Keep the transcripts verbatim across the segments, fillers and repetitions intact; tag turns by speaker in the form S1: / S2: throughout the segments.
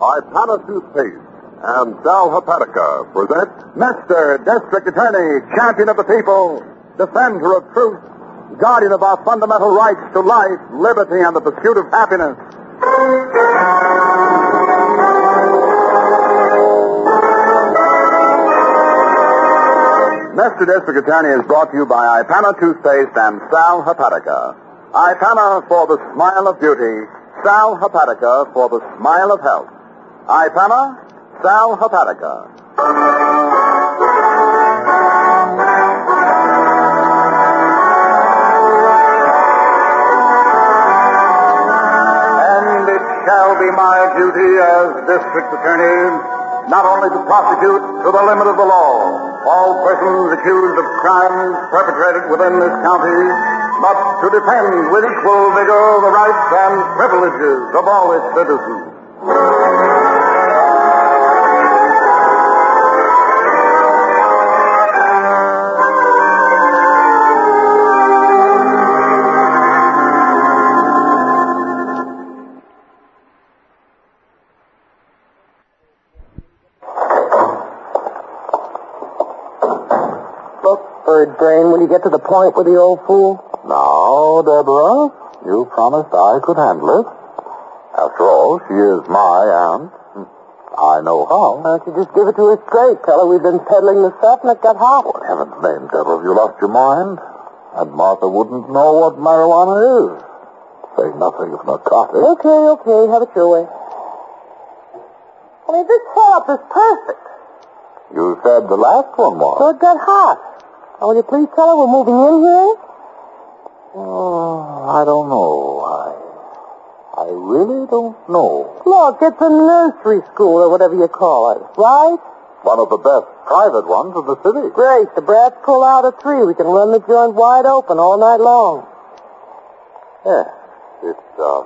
S1: Ipana Toothpaste and Sal Hepatica present
S2: Mister District Attorney, champion of the people, defender of truth, guardian of our fundamental rights to life, liberty, and the pursuit of happiness. Mister District Attorney is brought to you by Ipana Toothpaste and Sal Hepatica. Ipana for the smile of beauty, Sal Hepatica for the smile of health. Ipana, Sal Hepatica. And it shall be my duty as District Attorney not only to prosecute to the limit of the law all persons accused of crimes perpetrated within this county, but to defend with equal vigor the rights and privileges of all its citizens.
S3: Bird brain, will you get to the point with the old fool?
S4: Now, Deborah, you promised I could handle it. After all, she is my aunt. I know how.
S3: Why don't you just give it to her straight? Tell her we've been peddling the stuff and it got hot.
S4: For heaven's name, Deborah, have you lost your mind? And Martha wouldn't know what marijuana is. Say nothing of narcotics.
S3: Okay, okay, have it your way. I mean, this setup is perfect.
S4: You said the last one was.
S3: So it got hot. Now, will you please tell her we're moving in here?
S4: Oh, I don't know. I, I really don't know.
S3: Look, it's a nursery school or whatever you call it, right?
S4: One of the best private ones in the city.
S3: Great. The brats pull out at three. We can run the joint wide open all night long.
S4: Yeah, it, um,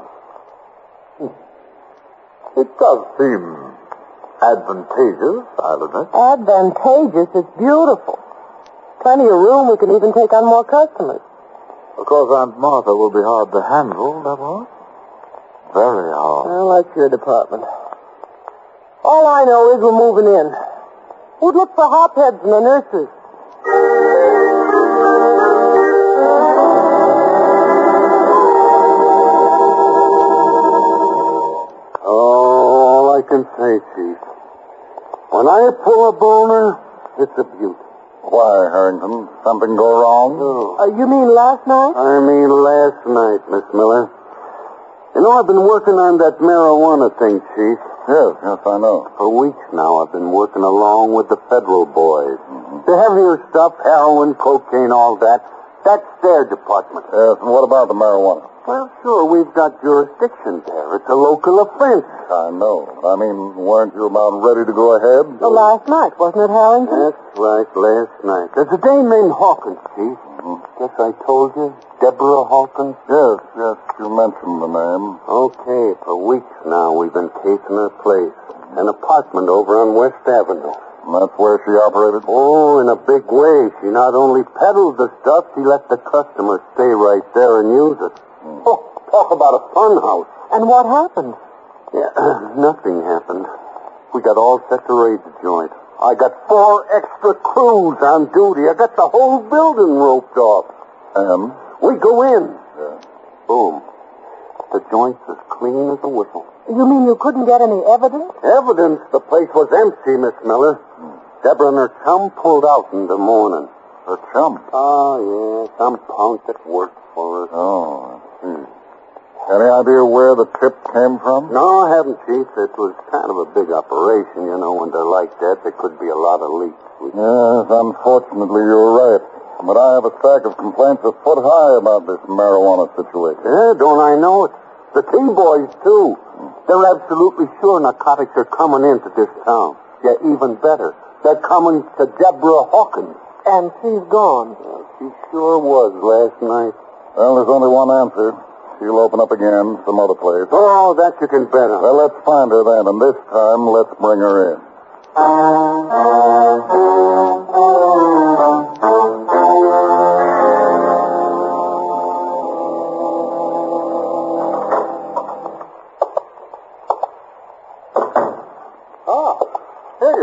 S4: it does seem advantageous, I'll admit.
S3: Advantageous? It's beautiful. Plenty of room. We can even take on more customers.
S4: Of course, Aunt Martha will be hard to handle, Deborah. Very hard.
S3: Well, that's your department. All I know is we're moving in. Who'd look for hopheads in the nurses?
S2: Oh, all I can say, Chief. When I pull a boner, it's a beauty.
S4: Why, Harrington? Something go wrong?
S2: No.
S3: Uh, you mean last night?
S2: I mean last night, Miss Miller. You know, I've been working on that marijuana thing, Chief.
S4: Yes, yes, I know.
S2: For weeks now, I've been working along with the federal boys.
S4: Mm-hmm.
S2: The heavier stuff, heroin, cocaine, all that, that's their department.
S4: Yes, and what about the marijuana?
S2: Well, sure, we've got jurisdiction there. It's a local offense.
S4: I know. I mean, weren't you about ready to go ahead?
S3: Well, last night, wasn't it, Harrington?
S2: That's right, last night. There's a dame named Hawkins, Chief.
S4: Mm-hmm.
S2: Guess I told you. Deborah Hawkins?
S4: Yes, yes, you mentioned the name.
S2: Okay, for weeks now we've been casing her place. An apartment over on West Avenue.
S4: And that's where she operated?
S2: Oh, in a big way. She not only peddled the stuff, she let the customers stay right there and use it. Mm. Oh, talk about a fun house.
S3: And what happened?
S2: Yeah, nothing happened. We got all set to raid the joint. I got four extra crews on duty. I got the whole building roped off.
S4: And?
S2: We go in.
S4: Yeah.
S2: Boom. The joint's as clean as a whistle.
S3: You mean you couldn't get any evidence?
S2: Evidence? The place was empty, Miss Miller. Hmm. Deborah and her chum pulled out in the morning.
S4: Her chum?
S2: Oh, yeah. Some punk that worked for her.
S4: Oh. Hmm. Any idea where the tip came from?
S2: No, I haven't, Chief. It was kind of a big operation. You know, when they're like that, there could be a lot of leaks. We...
S4: Yes, unfortunately, you're right. But I have a stack of complaints a foot high about this marijuana situation.
S2: Yeah, don't I know it? The T-boys, too. They're absolutely sure narcotics are coming into this town. Yeah, even better. They're coming to Deborah Hawkins.
S3: And she's gone.
S2: Well, she sure was last night.
S4: Well, there's only one answer. She'll open up again some other place.
S2: Oh, that you can bet on.
S4: Well, let's find her then, and this time, let's bring her in.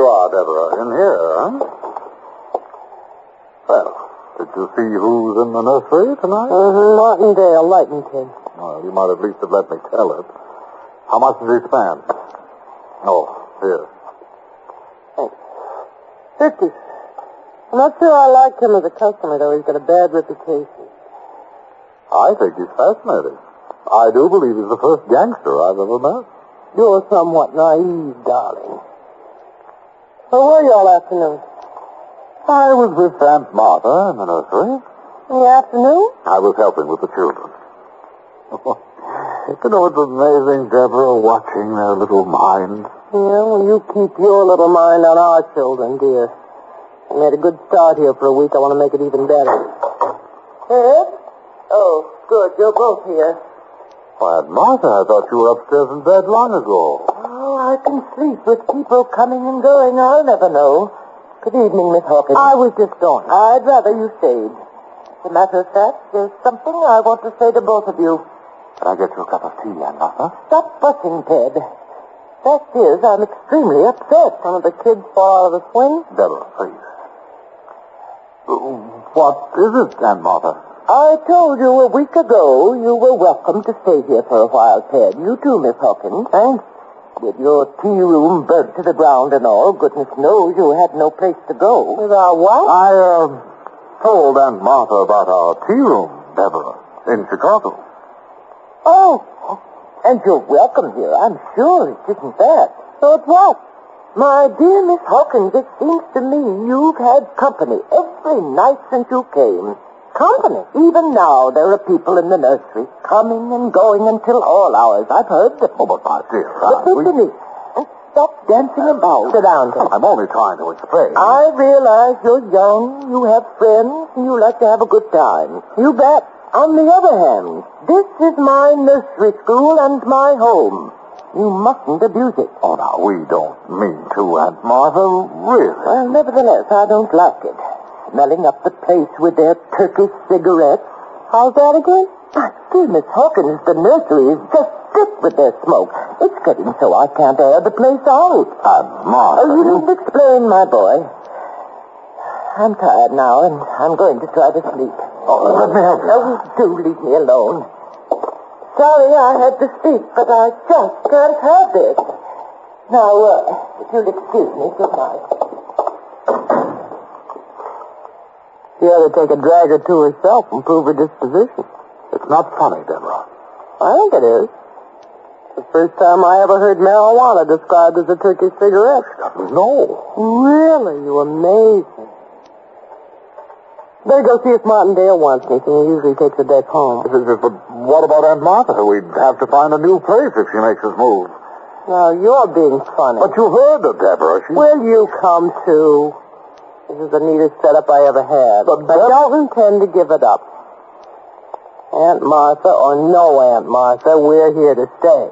S4: you are, Deborah. In here, huh? Well, did you see who's in the nursery tonight?
S3: Mm-hmm. Martindale, lighting kid.
S4: Well, you might at least have let me tell it. How much does he spend? Oh, here.
S3: Thanks. Fifty. I'm not sure I like him as a customer, though. He's got a bad reputation.
S4: I think he's fascinating. I do believe he's the first gangster I've ever met.
S3: You're somewhat naive, darling. Where were you all afternoon?
S4: I was with Aunt Martha in the nursery.
S3: In the afternoon?
S4: I was helping with the children. You know, it's amazing, Deborah, watching their little minds.
S3: Yeah, well, you keep your little mind on our children, dear. I made a good start here for a week. I want to make it even better. Ed? Oh, good. You're both here.
S4: Why, Aunt Martha, I thought you were upstairs in bed long ago.
S3: Oh, I can sleep with people coming and going. I'll never know. Good evening, Miss Hawkins. I was just going. I'd rather you stayed. As a matter of fact, there's something I want to say to both of you.
S4: Can I get you a cup of tea, Aunt Martha?
S3: Stop fussing, Ted. Fact is, I'm extremely upset. One of the kids fall out of the swing.
S4: Deborah, please. What is it, Aunt Martha?
S3: I told you a week ago you were welcome to stay here for a while, Ted. You too, Miss Hawkins. Thanks. With your tea room burnt to the ground and all, goodness knows you had no place to go. With our what?
S4: I, uh, told Aunt Martha about our tea room, Deborah, in Chicago.
S3: Oh, and you're welcome here. I'm sure it isn't that. So it's what? My dear Miss Hawkins, it seems to me you've had company every night since you came. Company? Even now, there are people in the nursery coming and going until all hours. I've heard them.
S4: Oh, but my dear,
S3: But listen to me. And stop dancing about. Sit down, Ted.
S4: I'm only trying to explain.
S3: I realize you're young, you have friends, and you like to have a good time. You bet. On the other hand, this is my nursery school and my home. You mustn't abuse it.
S4: Oh, now, we don't mean to, Aunt Martha, really.
S3: Well, nevertheless, I don't like it. Smelling up the place with their Turkish cigarettes. How's that again? My dear Miss Hawkins, the nursery is just thick with their smoke. It's getting so I can't air the place out.
S4: Aunt Martha.
S3: Oh, you needn't explain, my boy. I'm tired now, and I'm going to try to sleep.
S4: Oh, let me help you.
S3: Oh, do leave me alone. Sorry I had to speak, but I just can't have this. Now, uh, if you'll excuse me, good night. She ought to take a drag or two herself and prove her disposition.
S4: It's not funny, Deborah.
S3: I think it is. The first time I ever heard marijuana described as a Turkish cigarette.
S4: No.
S3: Really? You amazing. Better go see if Martindale wants anything. He usually takes a deck home.
S4: But what about Aunt Martha? We'd have to find a new place if she makes us move.
S3: Now, you're being funny.
S4: But you heard her, Deborah. She...
S3: Will you come, too? This is the neatest setup I ever had.
S4: But
S3: I don't intend to give it up. Aunt Martha or no Aunt Martha, we're here to stay.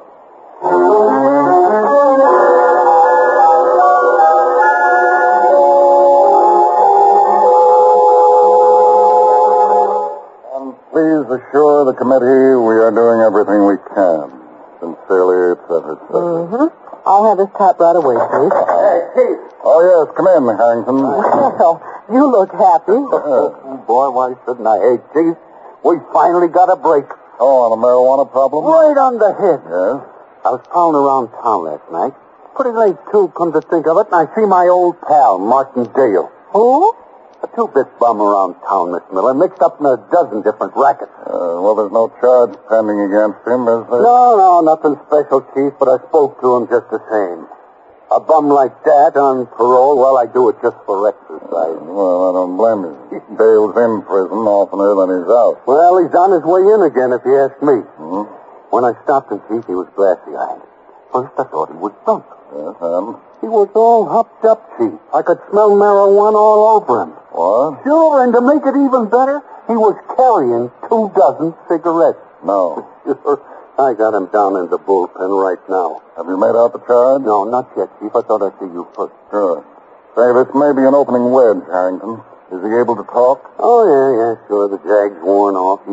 S2: And please assure the committee we are doing everything we can. Sincerely, et cetera, et cetera.
S3: Mm-hmm. I'll have this type right away, please.
S2: Hey, Chief. Oh, yes, come in, Harrington.
S3: Well, you look happy.
S4: Oh, boy, why shouldn't I? Hey, Chief, we finally got a break.
S2: Oh, on the marijuana problem?
S4: Right on the head.
S2: Yes?
S4: I was prowling around town last night. Pretty late, too, come to think of it, and I see my old pal, Martindale.
S3: Who?
S4: A two-bit bum around town, Miss Miller, mixed up in a dozen different rackets.
S2: Uh, well, there's no charge pending against him, is there?
S4: No, no, nothing special, Chief, but I spoke to him just the same. A bum like that on parole, well, I do it just for exercise.
S2: Well, I don't blame you. Dale's in prison oftener than he's out.
S4: Well, he's on his way in again, if you ask me.
S2: Mm-hmm.
S4: When I stopped him, Chief, he was glassy-eyed. First, I thought he was drunk.
S2: Yes, and?
S4: He was all hopped up, Chief. I could smell marijuana all over him.
S2: What?
S4: Sure, and to make it even better, he was carrying two dozen cigarettes.
S2: No.
S4: Sure. I got him down in the bullpen right now.
S2: Have you made out the charge?
S4: No, not yet, Chief. I thought I'd see you first.
S2: Sure. Say, this may be an opening wedge, Harrington. Is he able to talk?
S4: Oh, yeah, yeah, sure. The jag's worn off. He's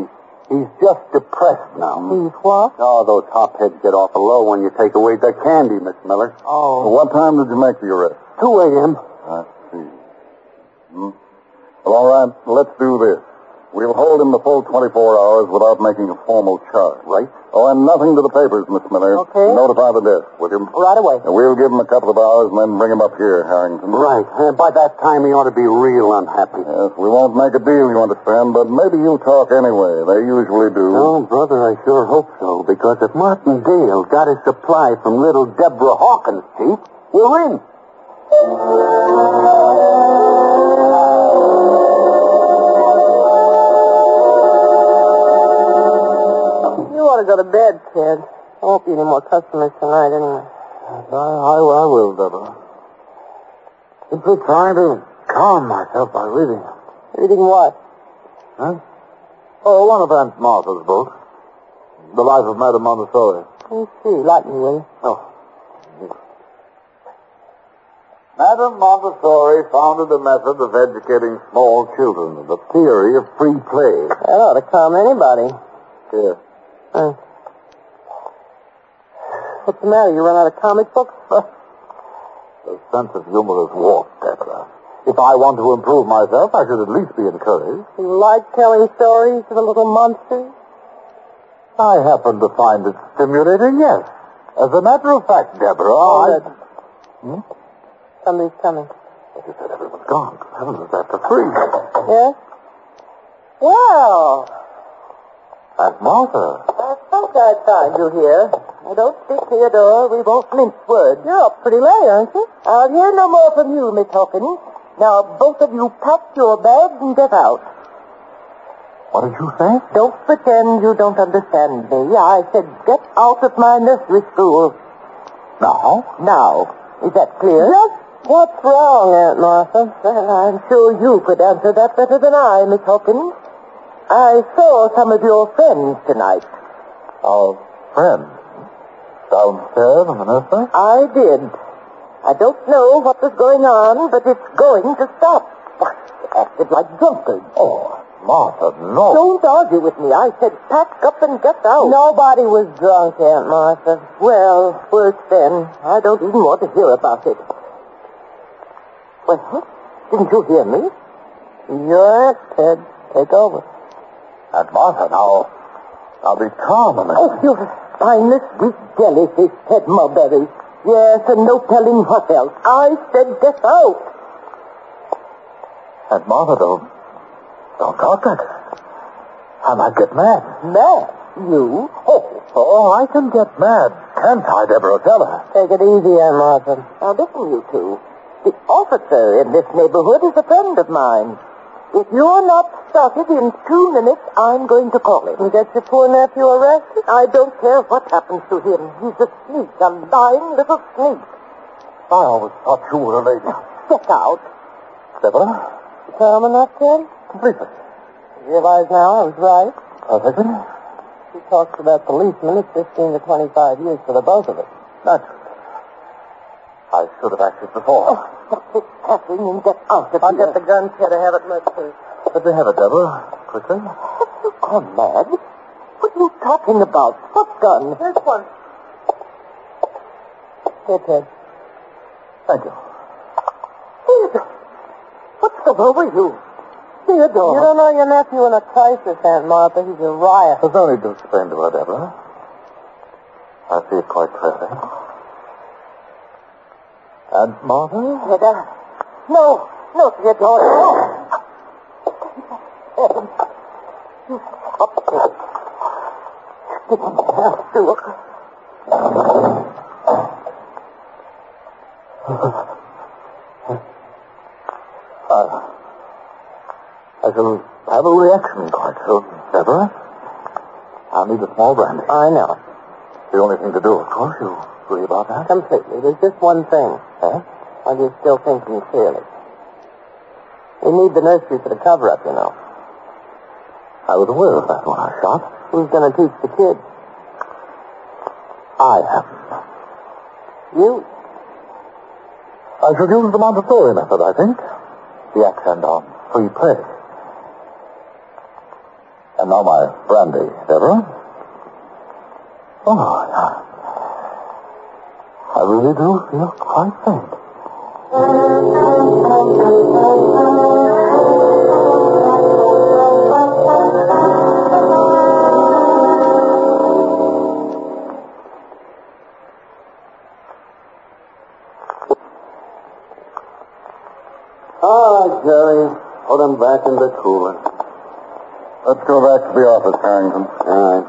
S4: He's just depressed now.
S3: He's what?
S4: Oh, those hopheads get awful low when you take away their candy, Miss Miller.
S3: Oh.
S2: Well, what time did you make the arrest?
S3: two a.m.
S2: I see. Hmm. Well, all right, let's do this. We'll hold him the full twenty-four hours without making a formal charge.
S4: Right.
S2: Oh, and nothing to the papers, Miss Miller.
S3: Okay.
S2: Notify the desk, will you?
S3: Right away.
S2: And we'll give him a couple of hours and then bring him up here, Harrington.
S4: Right. Uh, by that time, he ought to be real unhappy.
S2: Yes, we won't make a deal, you understand, but maybe you'll talk anyway. They usually do.
S4: Oh, brother, I sure hope so, because if Martin Dale got his supply from little Deborah Hawkins' teeth, we're in.
S3: You ought to go to bed, kid. There won't be any more customers tonight anyway.
S4: I, I, I will, Deborah. Simply trying to calm myself by reading.
S3: Reading what?
S4: Huh? Oh, one of Aunt Martha's books. The Life of Madame Montessori.
S3: Let me see. Light me, will you?
S4: Oh. Madame Montessori founded a method of educating small children, the theory of free play.
S3: That ought to calm anybody.
S4: Here.
S3: Uh, what's the matter? You run out of comic books?
S4: The sense of humor is warped, Deborah. If I want to improve myself, I should at least be encouraged.
S3: You like telling stories to the little monsters?
S4: I happen to find it stimulating, yes. As a matter of fact, Deborah,
S3: Oh,
S4: I...
S3: that-
S4: Hmm?
S3: Somebody's coming.
S4: As you said, everyone's gone. Heavens, it's after three.
S3: Yes? Well,
S4: Aunt Martha.
S3: I thought I'd find you here. Now, don't speak, Theodore. We won't mince words. You're up pretty late, aren't you? I'll hear no more from you, Miss Hawkins. Now, both of you pack your bags and get out.
S4: What did you say?
S3: Don't pretend you don't understand me. I said get out of my nursery school.
S4: Now?
S3: Now. Is that clear? Yes. What's wrong, Aunt Martha? Well, I'm sure you could answer that better than I, Miss Hawkins. I saw some of your friends tonight.
S4: Our friend. Downstairs in the nursery?
S3: I did. I don't know what was going on, but it's going to stop. Why, they acted like drunkards.
S4: Oh, Martha, no.
S3: Don't argue with me. I said pack up and get out. Nobody was drunk, Aunt Martha. Well, worse then. I don't even want to hear about it. Well, didn't you hear me? You're it, Ted. Take over.
S4: Aunt Martha, now, now be calm a minute.
S3: Oh, you're a spineless, weak jellyfish, Ted Mulberry. Yes, and no telling what else. I said get out.
S4: Aunt Martha, don't, don't talk like that. I might get mad.
S3: Mad? You?
S4: Oh, oh, I can get mad, can't I, Deborah? Tell her.
S3: Take it easy, Aunt Martha. Now listen, you two. The officer in this neighborhood is a friend of mine. If you're not started in two minutes, I'm going to call him. You get your poor nephew arrested? I don't care what happens to him. He's a sneak, a lying little sneak.
S4: I always thought you were a lady.
S3: Get out.
S4: Deborah?
S3: Calm enough, Ted?
S4: Completely.
S3: You realize now I was right?
S4: Perfectly.
S3: He talks about policemen. It's fifteen to twenty-five years for the both of us.
S4: Naturally. I should have acted before.
S3: Oh, stop this passing and get out of
S4: I'll
S3: here.
S4: get the
S3: gun, Ted. I have it much first.
S4: Let me have it, Deborah. Quickly.
S3: Have you gone mad? What are you talking about? What gun? This one. Here, Ted.
S4: Thank you.
S3: Theodore. What's come over you? Theodore. You don't know your nephew in a crisis, Aunt Martha. He's a riot.
S4: There's no need to explain to her, Deborah. I see it quite clearly. Aunt Martha?
S3: Theodore. No. No, Theodore. No. Heavens. You stop this. Didn't have to.
S4: Uh, I shall have a reaction quite soon, Deborah. I'll need a small brandy.
S3: I know.
S4: The only thing to do, of course. You agree about that?
S3: Completely. There's just one thing.
S4: Huh?
S3: While you're still thinking clearly. We need the nursery for the cover-up, you know.
S4: I was aware of that when I shot.
S3: Who's going to teach the kids?
S4: I am.
S3: You.
S4: I should use the Montessori method, I think. The accent on free play. And now my brandy, Deborah. Oh, I, I really do feel quite faint.
S3: All right, Jerry. Put him back in the cooler.
S2: Let's go back to the office, Harrington.
S3: All right.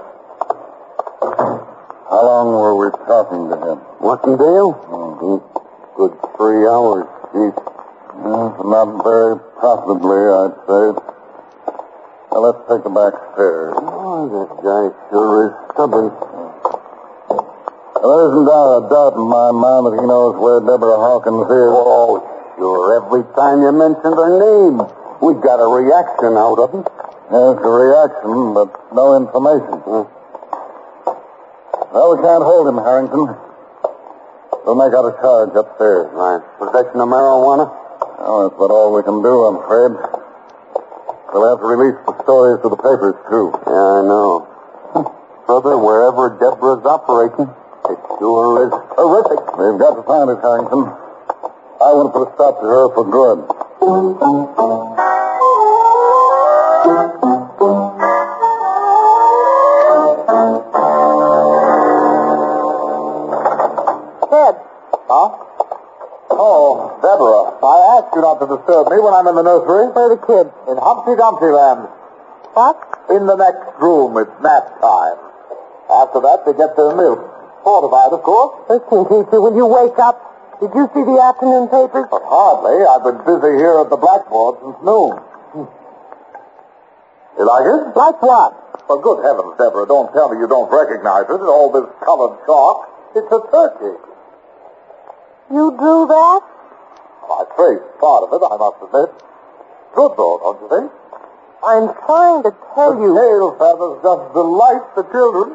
S2: How long were we talking to him?
S3: Martindale?
S2: Mm-hmm.
S3: Good three hours. Geez.
S2: Yes, not very profitably, I'd say. Now, let's take him back stairs.
S3: Oh, that guy sure is stubborn.
S2: Well, there isn't a doubt in my mind that he knows where Deborah Hawkins is.
S3: Oh, sure. Every time you mentioned her name, we got a reaction out of him.
S2: Yes, a reaction, but no information.
S3: Hmm.
S2: Well, we can't hold him, Harrington. We'll make out a charge upstairs.
S3: Right. Possession of marijuana?
S2: Oh, that's about all we can do, I'm afraid. We'll have to release the stories to the papers, too.
S3: Yeah, I know. Brother, wherever Deborah's operating, it sure is horrific.
S2: We've got to find it, Harrington. I want to put a stop to her for good.
S3: Ted.
S4: Huh? Oh, Deborah, I asked you not to disturb me when I'm in the nursery.
S3: Where are the kids?
S4: In Humpty Dumpty Land.
S3: What?
S4: In the next room. It's nap time. After that, they get their milk. Fortified, of course.
S3: Listen, teacher, will you wake up? Did you see the afternoon papers?
S4: But hardly. I've been busy here at the blackboard since noon. You like it?
S3: Like what?
S4: For good heavens, Deborah, don't tell me you don't recognize it. All this colored chalk. It's a turkey.
S3: You drew that?
S4: I traced part of it, I must admit. Good though, don't you think?
S3: I'm trying to tell
S4: The
S3: you.
S4: tail feathers just delight the children.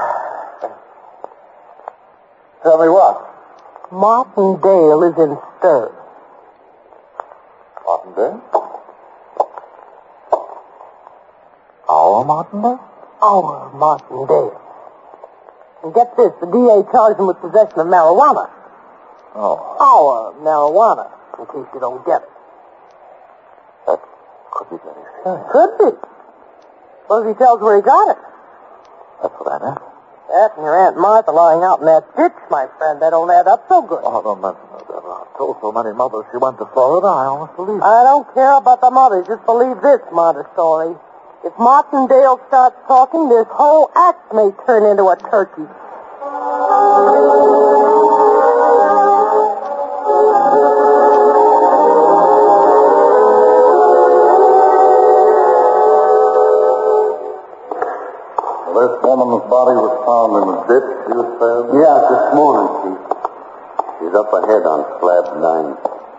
S4: Tell me what?
S3: Martindale is in stir.
S4: Martindale? Our Martindale?
S3: Our Martindale. And get this, the D A charged him with possession of marijuana.
S4: Oh.
S3: Our marijuana, in case you don't get it.
S4: That could be very serious.
S3: Could be. Suppose he tells where he got it.
S4: That's what I meant.
S3: That and your Aunt Martha lying out in that ditch, my friend, that don't add up so good.
S4: Oh, don't mention it, Deborah. I've told so many mothers she went to Florida, I almost believe it.
S3: I don't care about the mother. Just believe this, Montessori. If Martindale starts talking, this whole act may turn into a turkey.
S2: This woman's body was found in the ditch, you said?
S3: Yeah, this morning, Chief. She's up ahead on slab nine.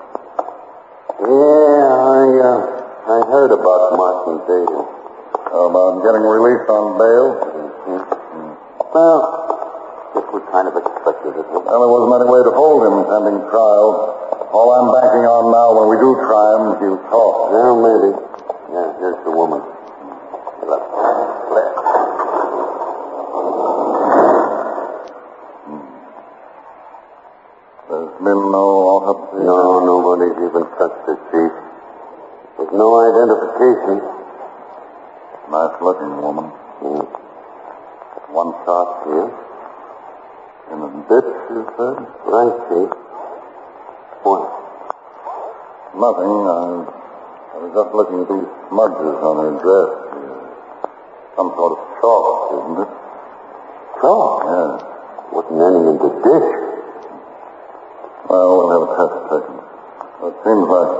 S3: Yeah, I, uh, I heard about Martindale.
S2: How about getting released on bail?
S3: Mm-hmm. Mm. Well, guess we kind of expected it.
S2: Well, there wasn't any way to hold him pending trial. All I'm banking on now, when we do try him, he'll talk.
S3: Well, maybe. Yeah, here's the woman. Left. Left.
S2: There's been no autopsy?
S3: No, nobody's even touched her, Chief. There's no identification.
S2: Nice looking woman.
S3: Mm.
S2: One shot here. In the ditch, you said?
S3: Right, Chief. What?
S2: Nothing. I, I was just looking at these smudges on her dress. Some sort of chalk, isn't it?
S3: Chalk?
S2: Yeah.
S3: Wasn't any in the dish.
S2: Well, we'll have a test taken. It seems like...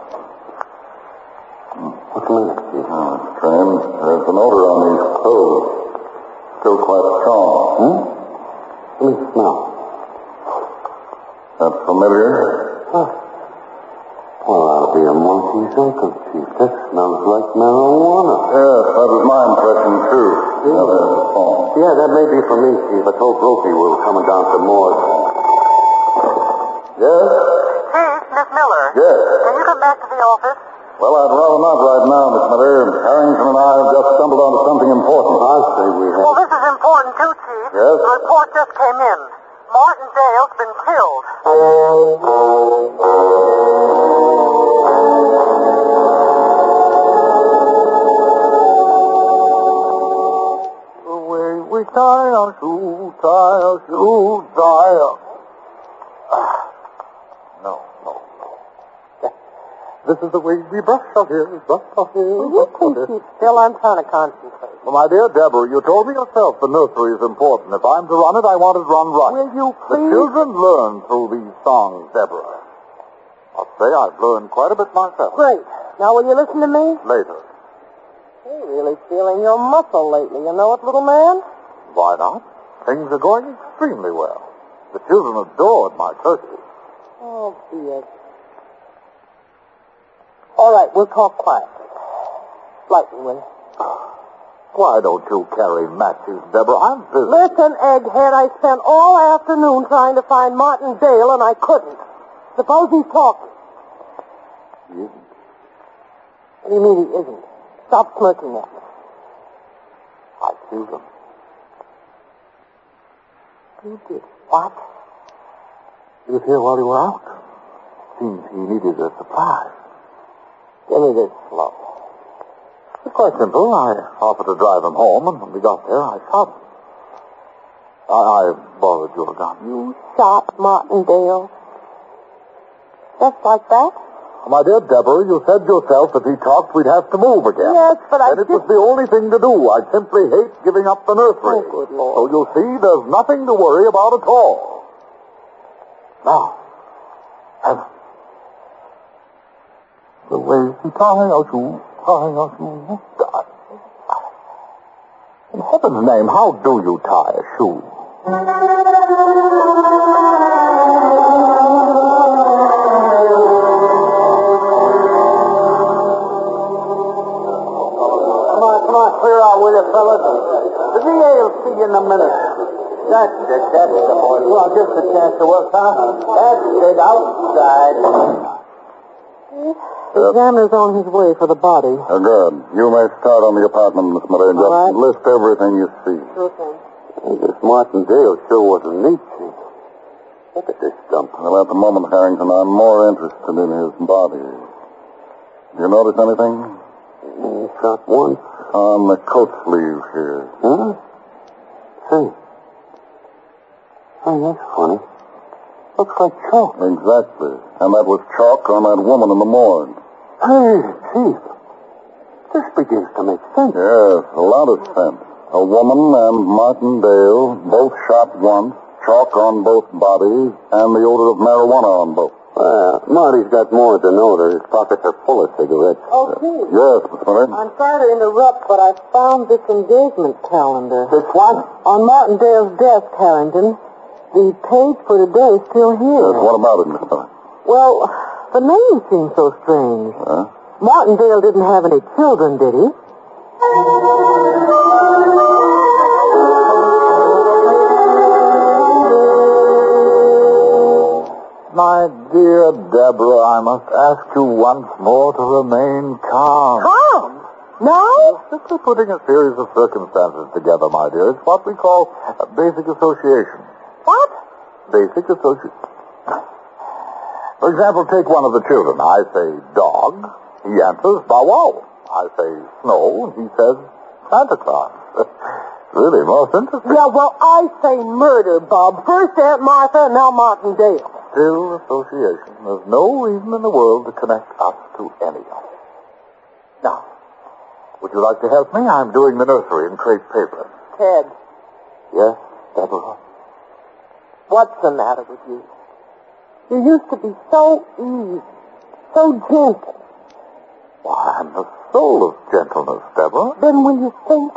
S3: What's the matter, Chief?
S2: Oh, it's strange. There's an odor on these clothes. Still quite strong.
S3: Hmm? Let me smell.
S2: That's familiar?
S3: Huh. Well, that'll be a monkey's uncle, Chief. That smells like marijuana.
S2: Yes, that was my impression, too. Yeah, there's the phone.
S3: Yeah, that may be for me, Chief. I told Brophy we were coming down to Morgue.
S2: Yes?
S5: Chief, Miss Miller.
S2: Yes.
S5: Can you come back to the office?
S2: Well, I'd rather not right now, Miss Miller. Harrington and I have just stumbled onto something important.
S4: I say we have.
S5: Well, this is important too, Chief.
S2: Yes?
S5: The report just came in. Martin Dale's been killed.
S4: The way we tie our shoes, tie our shoes, tie our... No, no, no. This is the way we brush our hair, brush our hair,
S3: Will you
S4: brush our
S3: please
S4: hair.
S3: keep still? I'm trying to concentrate.
S4: Well, my dear Deborah, you told me yourself the nursery is important. If I'm to run it, I want it run right.
S3: Will you
S4: The
S3: please?
S4: children learn through these songs, Deborah. I'll say I've learned quite a bit myself.
S3: Great. Now, will you listen to me?
S4: Later.
S3: You're really feeling your muscle lately. You know it, little man?
S4: Why not? Things are going extremely well. The children adored my turkey.
S3: Oh, dear. All right, we'll talk quietly. Slightly, will you?
S4: Why don't you carry matches, Deborah? I'm busy.
S3: Listen, Egghead, I spent all afternoon trying to find Martin Dale, and I couldn't. Suppose he's talking.
S4: He isn't.
S3: What do you mean he isn't? Stop smirking at me.
S4: I killed him.
S3: You did what?
S4: He was here while you were out. Seems he needed a surprise.
S3: Give me this slow.
S4: It's quite simple. I offered to drive him home, and when we got there, I shot him. I, I borrowed your gun.
S3: You shot Martin Dale? Just like that?
S4: My dear Deborah, you said yourself if he talked, we'd have to move again.
S3: Yes, but I
S4: And it
S3: just...
S4: was the only thing to do. I simply hate giving up the nursery.
S3: Oh, good Lord.
S4: So you see, there's nothing to worry about at all. Now, Helen. The way we tie our shoes, tie our shoes. In heaven's name, how do you tie a shoe?
S3: Clear out with you, fellas. The D A will see you in a minute. That's it, that's the boy. Well, just a chance to work, huh? That's it, outside. The examiner's on his way for the body.
S2: Uh, good. You may start on the apartment, Miss Miller. Just
S3: All right.
S2: list everything you see.
S3: Okay.
S2: This Martin Dale sure was a neat thing. Look at this stump. Well, at the moment, Harrington, I'm more interested in his body. Do you notice anything?
S3: He shot once.
S2: On the coat sleeve here.
S3: Huh? Say. Oh, that's funny. Looks like chalk.
S2: Exactly. And that was chalk on that woman in the morgue.
S3: Hey, Chief. This begins to make sense.
S2: Yes, a lot of sense. A woman and Martin Dale both shot once, chalk on both bodies, and the odor of marijuana on both.
S3: Well, Marty's got more to know. His pockets are full of cigarettes. Oh, Chief.
S2: Yes, Miss Miller.
S3: I'm sorry to interrupt, but I found this engagement calendar.
S2: This what?
S3: On Martin Dale's desk, Harrington. The page for today is still here.
S2: Yes, what about it, Miss Miller?
S3: Well, the name seems so strange.
S2: Huh?
S3: Martin Dale didn't have any children, did he?
S4: My dear Deborah, I must ask you once more to remain calm.
S3: Calm? No?
S4: Simply putting a series of circumstances together, my dear. It's what we call a basic association.
S3: What?
S4: Basic association. For example, take one of the children. I say dog. He answers bow wow. I say snow, and he says Santa Claus. Really most interesting.
S3: Yeah, well, I say murder, Bob. First Aunt Martha, and now Martin Dale.
S4: Still association. There's no reason in the world to connect us to any of it. Now, would you like to help me? I'm doing the nursery in crepe paper.
S3: Ted,
S4: Yes, Deborah?
S3: what's the matter with you? You used to be so easy, so gentle.
S4: Why, I'm the soul of gentleness, Deborah.
S3: Then when you think,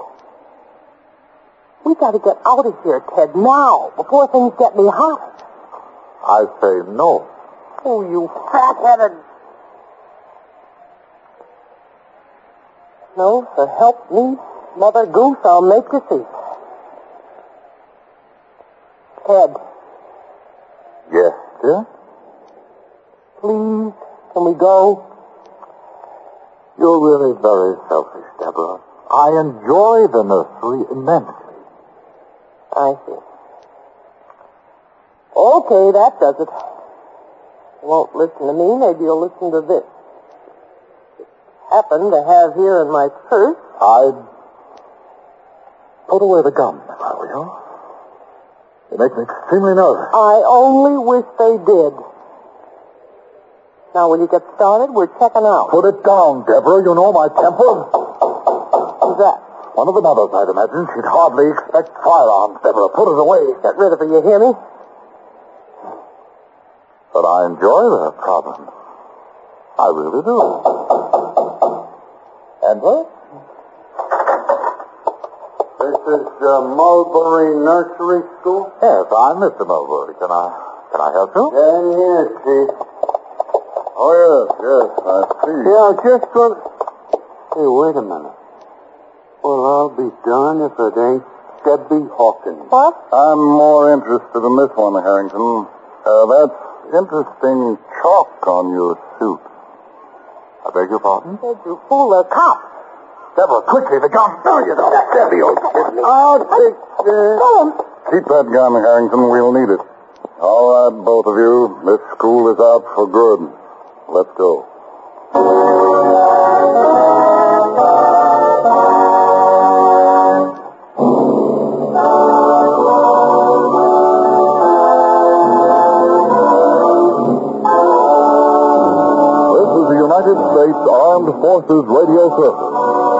S3: we got to get out of here, Ted, now, before things get me hot.
S4: I say no.
S3: Oh, you fat-headed... No, so help me, Mother Goose, I'll make you see. Ted,
S4: Yes, dear?
S3: please, can we go?
S4: You're really very selfish, Deborah. I enjoy the nursery immensely.
S3: I see. Okay, that does it. You won't listen to me, maybe you'll listen to this. Happen to have here in my purse.
S4: I'd put away the gum, if I were you. It makes me extremely nervous.
S3: I only wish they did. Now, will you get started? We're checking out.
S4: Put it down, Deborah. You know my temper.
S3: Who's that?
S4: One of the mothers, I'd imagine. She'd hardly expect firearms, Deborah. Put it away.
S3: Get rid of it, you hear me?
S4: But I enjoy their problems. I really do. Enter.
S2: This is uh, Mulberry Nursery School?
S4: Yes, I'm Mister Mulberry. Can I, can I help you?
S2: Yeah, yes, Chief.
S4: Oh, yes, yes, I see.
S2: Yeah, just gonna... Hey, wait a minute. Well, I'll be darned if it ain't Debbie Hawkins.
S3: What?
S4: I'm more interested in this one, Harrington. Uh, that's interesting chalk on your suit. I beg your pardon?
S3: Did you fool the cop?
S4: Deborah, quickly, the gun. No, you don't. Debbie, oh, kid me.
S2: I'll take this.
S4: Keep that gun, Harrington. We'll need it. All right, both of you. This school is out for good. Let's go. This is the United States Armed Forces Radio Service.